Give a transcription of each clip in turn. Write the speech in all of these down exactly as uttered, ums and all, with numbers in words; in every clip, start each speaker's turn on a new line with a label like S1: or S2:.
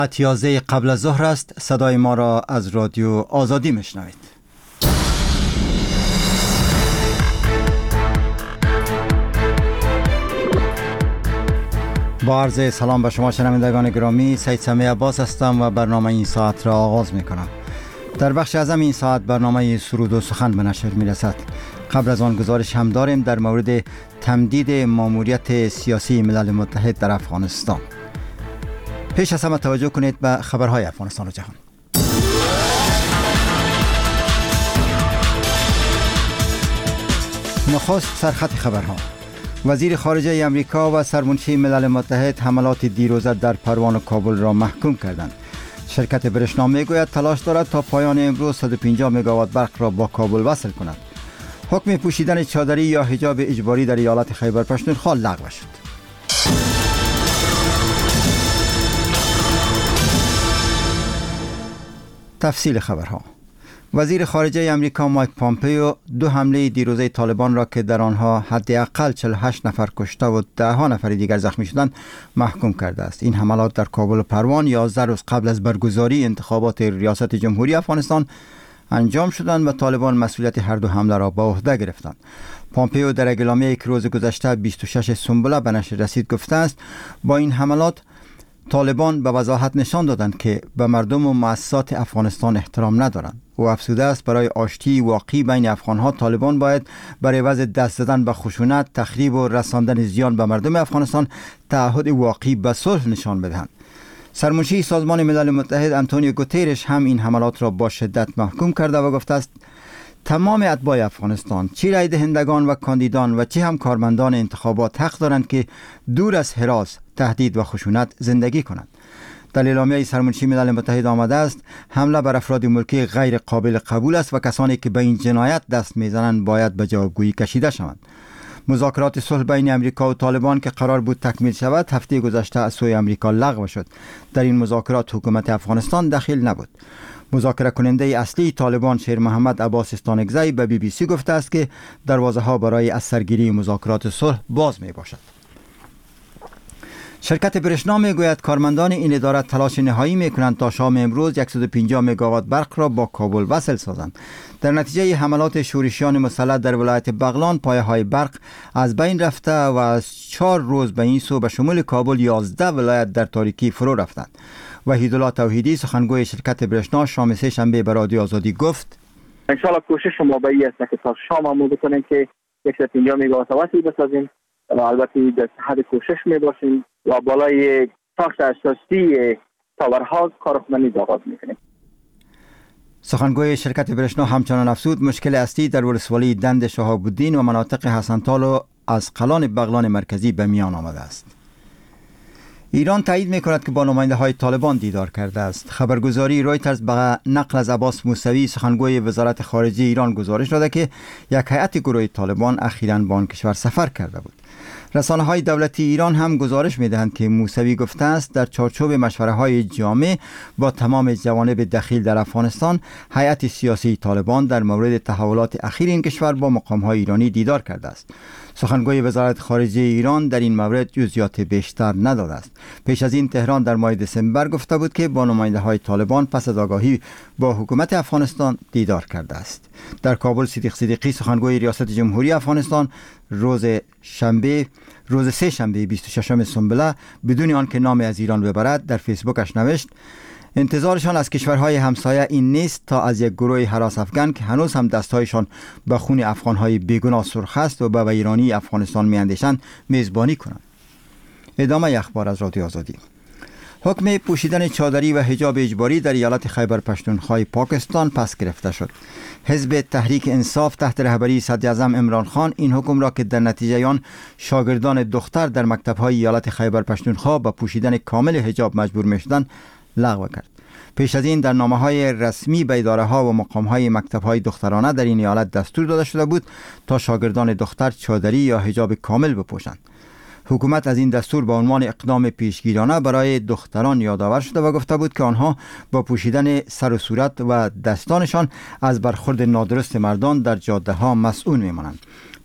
S1: ساعت یازده قبل از ظهر است. صدای ما را از رادیو آزادی میشنوید. با عرض سلام به شما شنوندگان گرامی، سید سمیع عباس هستم و برنامه این ساعت را آغاز میکنم. در بخش اعظم این ساعت برنامه سرود و سخن به نشر میرسد. قبل از آن گزارش هم داریم در مورد تمدید ماموریت سیاسی ملل متحد در افغانستان. پیش از همه توجه کنید به خبرهای افغانستان و جهان. نخست سرخط خبرها. وزیر خارجه امریکا و سرمنشی ملل متحد حملات دیروزه در پروان و کابل را محکوم کردند. شرکت برشنا میگوید تلاش دارد تا پایان امروز صد و پنجاه مگاوات برق را با کابل وصل کند. حکم پوشیدن چادری یا حجاب اجباری در ایالت خیبر پختونخوا لغو شد. تفصیل خبرها. وزیر خارجه امریکا مایک پامپیو دو حمله دیروزه طالبان را که در آنها حداقل چهل و هشت نفر کشته و ده ها نفر دیگر زخمی شدند محکوم کرده است. این حملات در کابل و پروان یازده روز قبل از برگزاری انتخابات ریاست جمهوری افغانستان انجام شدند و طالبان مسئولیت هر دو حمله را به عهده گرفتند. پامپیو در اعلامیه‌ای که روز گذشته بیست و شش سنبله به نشر رسید گفته است با این حملات طالبان به وضاحت نشان دادند که به مردم و مؤسسات افغانستان احترام ندارند. او افزوده است برای آشتی واقعی بین افغانها طالبان باید برای عوض دست زدن به خشونت، تخریب و رساندن زیان به مردم افغانستان تعهد واقعی به صلح نشان بدهند. سرمنشی سازمان ملل متحد آنتونیو گوترش هم این حملات را با شدت محکوم کرده و گفته است تمام اتباع افغانستان، چه رای دهندگان و کاندیدان و چه هم کارمندان انتخابات حق دارند که دور از هراس، تهدید و خشونت زندگی کنند. در اعلامیه سرمنشی ملل متحد آمده است حمله بر افراد ملکی غیر قابل قبول است و کسانی که به این جنایت دست میزنند باید به جوابگویی کشیده شوند. مذاکرات صلح بین امریکا و طالبان که قرار بود تکمیل شود هفته گذشته از سوی امریکا لغو شد. در این مذاکرات حکومت افغانستان دخیل نبود. مذاکره کننده اصلی طالبان شیر محمد عباس استانکزی به بی بی سی گفته است که دروازه ها برای از سرگیری مذاکرات صلح باز می باشد. شرکت برشنا میگوید کارمندان این اداره تلاش نهایی میکنند تا شام امروز صد و پنجاه مگاوات برق را با کابل وصل سازند. در نتیجه حملات شورشیان مسلح در ولایت بغلان پایه های برق از بین رفته و از چهار روز به این سو به شمول کابل یازده ولایت در تاریکی فرو رفتند. وحیدالله توحیدی سخنگوی شرکت برشنا شام سه شنبه به رادیو آزادی گفت
S2: ان شاء الله کوشش ما به این است که تا شام ما بکنیم که صد و پنجاه مگاوات وصل بسازیم و البته در حد کوشش می باشیم و بالای ساخت اساسی تاورها کارآمدی آغاز میکنیم.
S1: سخنگوی شرکت برشنا همچنان افزود مشکل اصلی در ولسوالی دند شهاب الدین و مناطق حسنتالو از قلان بغلان مرکزی به میان آمده است. ایران تایید میکند که با نماینده های طالبان دیدار کرده است. خبرگزاری رویترز به نقل از عباس موسوی سخنگوی وزارت خارجه ایران گزارش داده که یک هیئت گروه طالبان اخیراً به آن کشور سفر کرده بود. رسانه های دولتی ایران هم گزارش میدهند که موسوی گفته است در چارچوب مشوره های جامع با تمام جوانب دخیل در افغانستان هیئت سیاسی طالبان در مورد تحولات اخیر این کشور با مقام های ایرانی دیدار کرده است. سخنگوی وزارت خارجه ایران در این مورد جزئیات بیشتر نداده است. پیش از این تهران در ماه دسامبر گفته بود که با نماینده های طالبان پس از آگاهی با حکومت افغانستان دیدار کرده است. در کابل صدیق صدیقی سخنگوی ریاست جمهوری افغانستان روز شنبه روز سه شنبه بیست و ششم سنبله بدون آنکه نام از ایران ببرد در فیسبوکش نوشت انتظارشان از کشورهای همسایه این نیست تا از یک گروه هراس افغان که هنوز هم دستهایشان به خون افغانهای بیگناه سرخ است و به ویرانی افغانستان میاندیشند میزبانی کنند. ادامه اخبار از رادیو آزادی. حکم پوشیدن چادری و حجاب اجباری در ایالت خیبر پختونخوا پاکستان پس گرفته شد. حزب تحریک انصاف تحت رهبری صدر اعظم عمران خان این حکم را که در نتیجه آن شاگردان دختر در مکتب‌های ایالت خیبر پختونخوا به پوشیدن کامل حجاب مجبور می‌شدند لغو کرد. پیش از این در نامه‌های رسمی به اداره‌ها و مقام‌های مکتب‌های دخترانه در این ایالت دستور داده شده بود تا شاگردان دختر چادری یا حجاب کامل بپوشند. حکومت از این دستور به عنوان اقدام پیشگیرانه برای دختران یادآور شده و گفته بود که آنها با پوشیدن سر و صورت و دستانشان از برخورد نادرست مردان در جاده‌ها مسئول می‌مانند.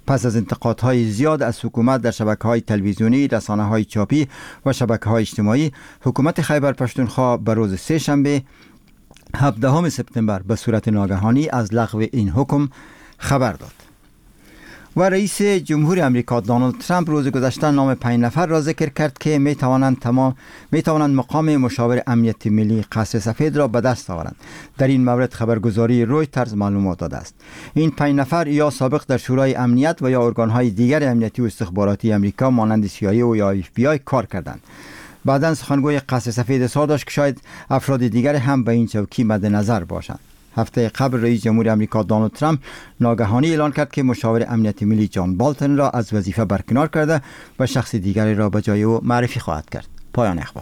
S1: پس از انتقادهای زیاد از حکومت در شبکه‌های تلویزیونی، رسانه‌های چاپی و شبکه‌های اجتماعی، حکومت خیبر پختونخوا به روز سه شنبه هفدهم سپتامبر به صورت ناگهانی از لغو این حکم خبر داد. و رئیس جمهور امریکا دونالد ترامپ روز گذشته نام پنج نفر را ذکر کرد که می توانند تمام می توانند مقام مشاور امنیت ملی قصر سفید را به دست آورند. در این مورد خبرگزاری رویترز معلومات داده است. این پنج نفر یا سابق در شورای امنیت و یا ارگان‌های دیگر امنیتی و استخباراتی امریکا مانند سی آی ای و یا اف بی آی کار کردند. بعداً سخنگوی قصر سفید اظهار داشت که شاید افراد دیگر هم به این چوکی مد نظر باشند. هفته قبل رئیس جمهور امریکا دونالد ترامپ ناگهانی اعلان کرد که مشاور امنیت ملی جان بالتون را از وظیفه برکنار کرده و شخص دیگری را به جای او معرفی خواهد کرد. پایان اخبار.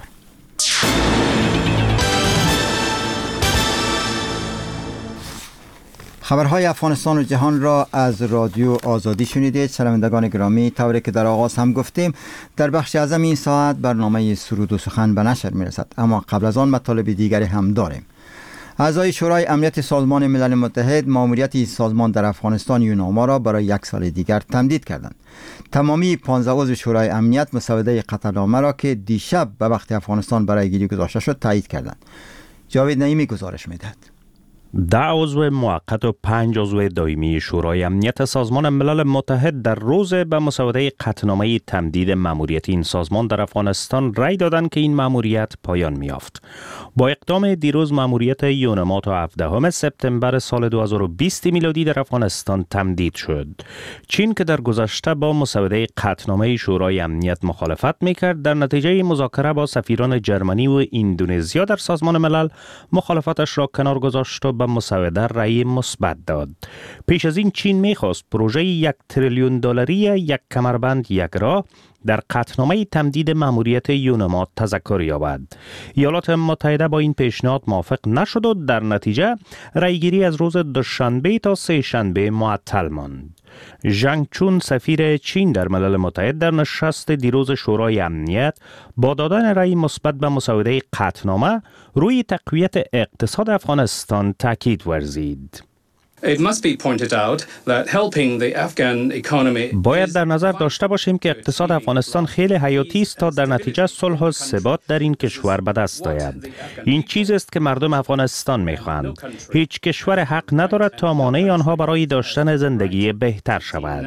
S1: خبرهای افغانستان و جهان را از رادیو آزادی شنیدید. شنوندگان گرامی، طوری که در آغاز هم گفتیم، در بخش اعظم این ساعت برنامه سرود و سخن به نشر میرسد، اما قبل از آن مطالب دیگری هم داریم. اعضای شورای امنیت سازمان ملل متحد ماموریت این سازمان در افغانستان یوناما را برای یک سال دیگر تمدید کردند. تمامی پانزده عضو شورای امنیت مسوده قطعنامه را که دیشب به وقت افغانستان برای گیری گذاشته شد تایید کردند. جاوید نعیمی گزارش می‌دهد.
S3: ده عضو موقت و پنج عضو دائمی شورای امنیت سازمان ملل متحد در روز به مسوده قطعنامه تمدید مأموریت این سازمان در افغانستان رأی دادند که این مأموریت پایان می‌یافت. با اقدام دیروز مأموریت یوناما تا هفدهم سپتامبر سال دو هزار و بیست میلادی در افغانستان تمدید شد. چین که در گذشته با مسوده قطعنامه شورای امنیت مخالفت می‌کرد، در نتیجه مذاکره با سفیران جرمنی و اندونزیا در سازمان ملل مخالفتش را کنار گذاشت و به مسوده رأی مثبت داد. پیش از این چین می‌خواست پروژه یک تریلیون دلاری یک کمربند یک راه در قطعنامه تمدید مأموریت یوناما تذکر یابد. ایالات متحده با این پیشنهاد موافق نشد و در نتیجه رأیگیری از روز دوشنبه تا سه شنبه معطل ماند. ژنگ چون سفیر چین در ملل متحد در نشست دیروز شورای امنیت با دادن رأی مثبت به مسوده قطعنامه روی تقویت اقتصاد افغانستان تاکید ورزید.
S4: It must be pointed out that helping the Afghan economy
S3: باید در نظر داشته باشیم که اقتصاد افغانستان خیلی حیاتی است تا در نتیجه صلح و ثبات در این کشور به دست آید. این چیز است که مردم افغانستان می‌خواهند. هیچ کشور حق ندارد تا مانع آنها برای داشتن زندگی بهتر شود.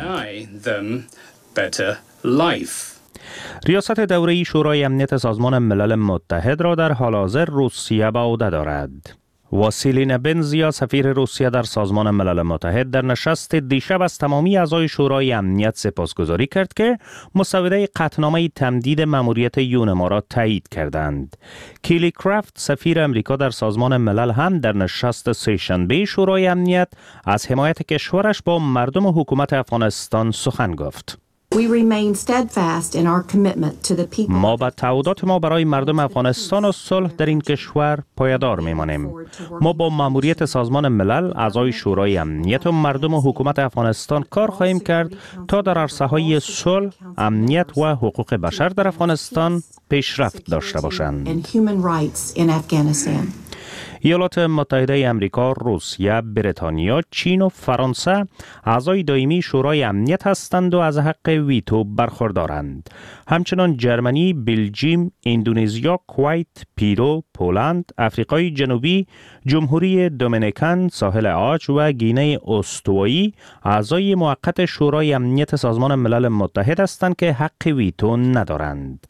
S3: ریاست دوره‌ای شورای امنیت سازمان ملل متحد را در حال حاضر روسیه به عهده دارد. واسیلی نبنزیا سفیر روسیه در سازمان ملل متحد در نشست دیشب از تمامی اعضای شورای امنیت سپاسگزاری کرد که مسوده قطعنامه تمدید مأموریت یوناما را تایید کردند. کیلی کرافت سفیر امریکا در سازمان ملل هم در نشست سه‌شنبه شورای امنیت از حمایت کشورش با مردم و حکومت افغانستان سخن گفت. ما به تعهدات ما برای مردم افغانستان و صلح در این کشور پایدار میمانیم. ما با مأموریت سازمان ملل، اعضای شورای امنیت و مردم و حکومت افغانستان کار خواهیم کرد تا در عرصه‌های صلح، امنیت و حقوق بشر در افغانستان پیشرفت داشته باشند. ایالات متحده امریکا، روسیه، بریتانیا، چین و فرانسه اعضای دائمی شورای امنیت هستند و از حق ویتو برخوردارند. همچنان جرمنی، بلژیم، اندونزیا، کویت، پیرو، پولند، آفریقای جنوبی، جمهوری دومینیکن، ساحل عاج و گینه استوایی اعضای موقت شورای امنیت سازمان ملل متحد هستند که حق ویتو ندارند.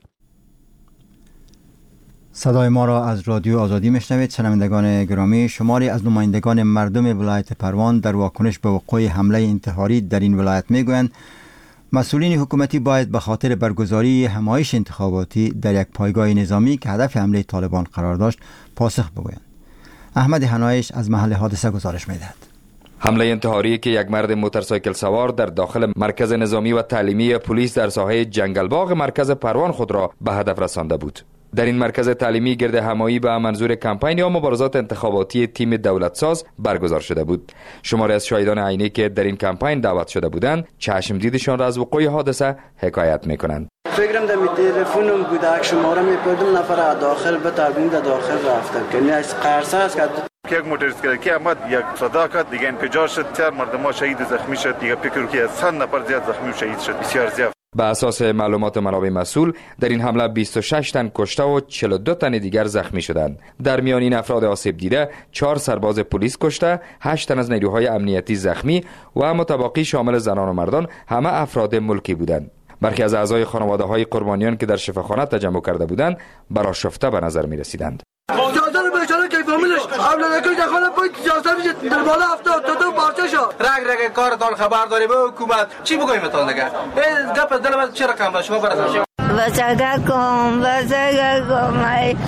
S1: صدای ما را از رادیو آزادی میشنوید. شنوندگان گرامی، شماری از نمایندگان مردم ولایت پروان در واکنش به وقوع حمله انتحاری در این ولایت میگویند مسئولین حکومتی باید به خاطر برگزاری همایش انتخاباتی در یک پایگاه نظامی که هدف حمله طالبان قرار داشت پاسخ بگویند. احمد حنایش از محل حادثه گزارش میدهد.
S5: حمله انتحاری که یک مرد موتورسایکل سوار در داخل مرکز نظامی و تعلیمی پلیس در ساحه جنگلباغ مرکز پروان خود را به هدف رسانده بود. در این مرکز تعلیمی گرد همایی به منظور کمپین یا مبارزات انتخاباتی تیم دولتساز برگزار شده بود. شماری از شاهدان عینی که در این کمپین دعوت شده بودند چشم دیدشان را از وقوع حادثه حکایت میکنند.
S6: فکرم در می تلفنم بود، شماره میپردم نفر داخل به تبین داخل رفتم که از قرصه است که
S7: یک موتورسیکلتی آمد، یک صدا کرد، دیگه انفجار شد، چهار مردم شهید و زخمی شد. دیگه فکر که از صد نفر زیاد زخمی و شهید شد، بسیار زیاد.
S5: به اساس معلومات منابع مسئول در این حمله بیست و شش تن کشته و چهل و دو تن دیگر زخمی شدند. در میان این افراد آسیب دیده چهار سرباز پلیس کشته، هشت تن از نیروهای امنیتی زخمی و متباقی شامل زنان و مردان همه افراد ملکی بودند. برخی از اعضای خانواده های قربانیان که در شفاخانه تجمع کرده بودند برآشفته به نظر می رسیدند.
S8: بیچاره که فامیلش اولادکش داخل پای جاسا میشه در بالا هفتاد تا دو پارچه شد. رگ رگ کارتان خبر داری به حکومت چی بگویم تان دیگه؟ این گپ دل من چه رقم باشه شما برسون.
S9: بسگا کم بسگا کم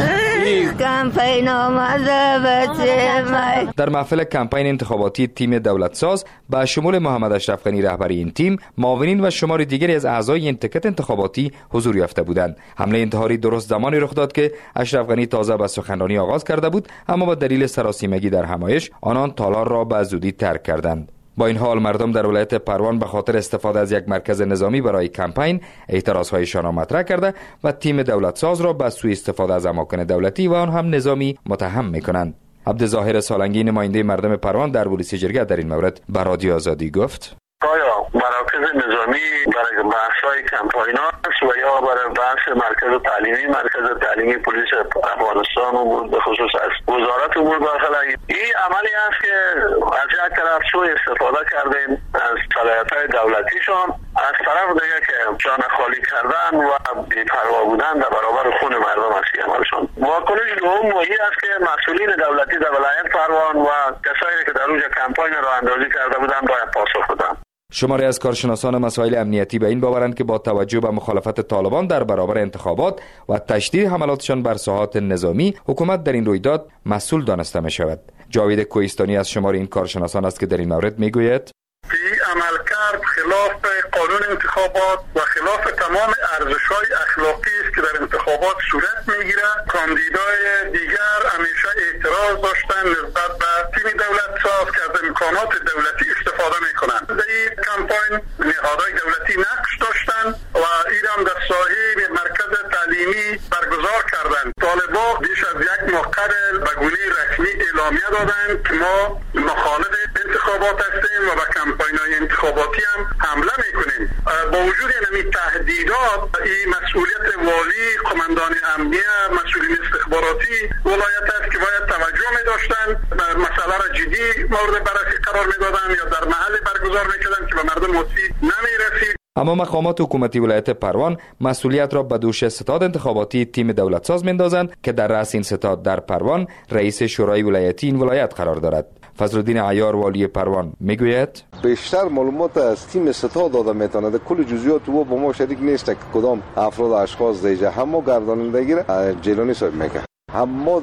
S9: ای کمپین آمده بچه مای.
S5: در محفل کمپین انتخاباتی تیم دولتساز با شمول محمد اشرف غنی رهبری این تیم، معاونین و شمار دیگری از اعضای این تکت انتخاباتی حضور یافته بودند. حمله انتحاری درست زمانی رخ داد که اشرف غنی تازه به سخنرانی آغاز کرده بود، اما با دلیل سراسیمگی در همایش آنان تالار را به زودی ترک کردند. با این حال مردم در ولایت پروان به خاطر استفاده از یک مرکز نظامی برای کمپین اعتراضهایشان را مطرح کرده و تیم دولتساز را به سوء استفاده از اماکن دولتی و آن هم نظامی متهم می‌کنند. عبدالظاهر سالنگی نماینده مردم پروان در پلیس جرگه در این مورد به رادیو آزادی گفت:
S10: آیا مراکز نظامی برای بحث‌های کمپاین است و یا برای بحث مرکز تعلیمی مرکز تعلیمی پلیس افغانستان و به خصوص از وزارت امور داخله؟ این عملی است که از یک طرف سوء استفاده کردن از صلاحیت‌های دولتیشان، از طرف دیگه که جان خالی کردن و بی‌پروا بودن در برابر خون مردم است عملشان. واکنش دوم این است که مسئولین دولتی در ولایت پروان و کسایی که در روز کمپاین راه اندازی کرده بودند باید پاسخ بدن.
S5: شماری از کارشناسان مسائل امنیتی به این باورند که با توجه به مخالفت طالبان در برابر انتخابات و تشدید حملاتشان بر ساحات نظامی، حکومت در این رویداد مسئول دانسته می شود. جاوید کوهستانی از شمار این کارشناسان است که در این مورد می گوید:
S10: این عملکرد خلاف قانون انتخابات و خلاف تمام ارزش‌های اخلاقی است که در انتخابات صورت می‌گیرد. کاندیدای دیگر همیشه اعتراض داشتن نسبت به تیم دولتساز که از امکانات دولتی استفاده می‌کنند. در این کمپاین نهادهای دولتی نقش داشتند و ایران در ساحه مرکز تعلیمی برگزار کردند. طالبان بیش از یک ماه قبل به گونه رسمی اعلامیه دادند که ما مخالف انتخابات هستیم و به کمپاین‌های انتخاباتی هم حمله میکنیم. با وجود این تهدیدات، این مسئولیت والی، قماندان امنیه، مسئولین استخباراتی ولایت است که باید توجه می داشتن، مسئله را جدی مورد بررسی قرار می دادن یا در محل برگزار می کردن که به مردم آسیب نمی رسید.
S5: اما مقامات حکومتی ولایت پروان مسئولیت را به دوش ستاد انتخاباتی تیم دولتساز می‌اندازند که در رأس این ستاد در پروان رئیس شورای ولایتی این ولایت قرار دارد. فضلالدین عیار والی پروان میگوید:
S11: بیشتر معلومات از تیم ستاد داده میتونه، کل جزئیات و با ما شریک نیست که کدام افراد اشخاص دیگه همه گردانندگی را جیلانی صاحب میکنه. اما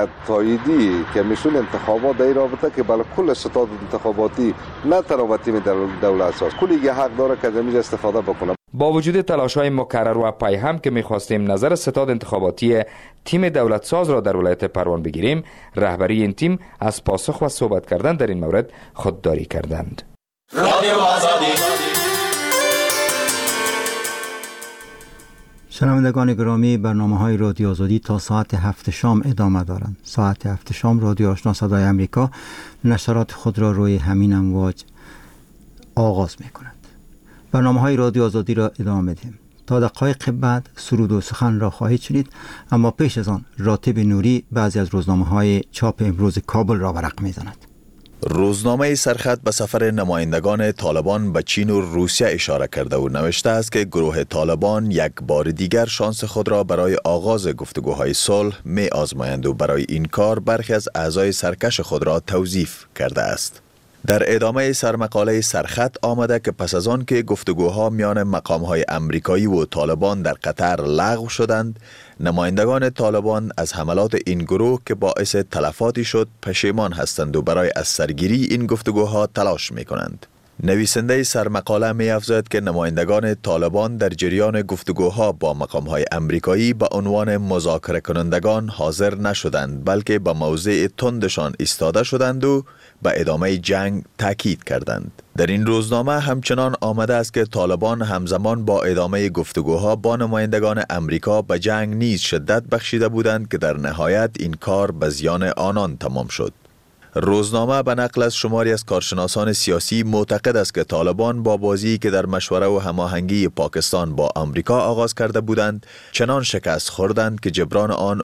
S11: تاییدی که مسئول انتخابات در رابطه که بله کل ستاد انتخاباتی نه تنها تیم دولتساز کلی یه حق داره که از استفاده بکنه.
S5: با وجود تلاش‌های مکرر و پیهم که می‌خواستیم نظر ستاد انتخاباتی تیم دولتساز را در ولایت پروان بگیریم، رهبری این تیم از پاسخ و صحبت کردن در این مورد خودداری کردند.
S1: شنوندگان گرامی، برنامه‌های رادیو آزادی تا ساعت هفت شام ادامه دارند. ساعت هفت شام رادیو آشنا صدای امریکا نشرات خود را روی همین امواج آغاز می‌کند. برنامه‌های رادیو آزادی را ادامه می‌دهیم. تا دقایق بعد سرود و سخن را خواهید شنید، اما پیش از آن راتب نوری بعضی از روزنامه‌های چاپ امروز کابل را ورق می‌زند.
S12: روزنامه سرخط به سفر نمایندگان طالبان به چین و روسیه اشاره کرده و نوشته است که گروه طالبان یک بار دیگر شانس خود را برای آغاز گفتگوهای صلح می آزمایند و برای این کار برخی از اعضای سرکش خود را توظیف کرده است. در ادامه سرمقاله سرخط آمده که پس از آن که گفتگوها میان مقامهای امریکایی و طالبان در قطر لغو شدند، نمایندگان طالبان از حملات این گروه که باعث تلفاتی شد پشیمان هستند و برای از سرگیری این گفتگوها تلاش می کنند. نویسنده سرمقاله می افزاید که نمایندگان طالبان در جریان گفتگوها با مقامهای امریکایی به عنوان مذاکره کنندگان حاضر نشدند، بلکه به موضع تندشان ایستاده شدند و به ادامه جنگ تاکید کردند. در این روزنامه همچنان آمده است که طالبان همزمان با ادامه گفتگوها با نمایندگان امریکا به جنگ نیز شدت بخشیده بودند که در نهایت این کار به زیان آنان تمام شد. روزنامه به نقل از شماری از کارشناسان سیاسی معتقد است که طالبان با بازی که در مشوره و هماهنگی پاکستان با آمریکا آغاز کرده بودند چنان شکست خوردند که جبران آن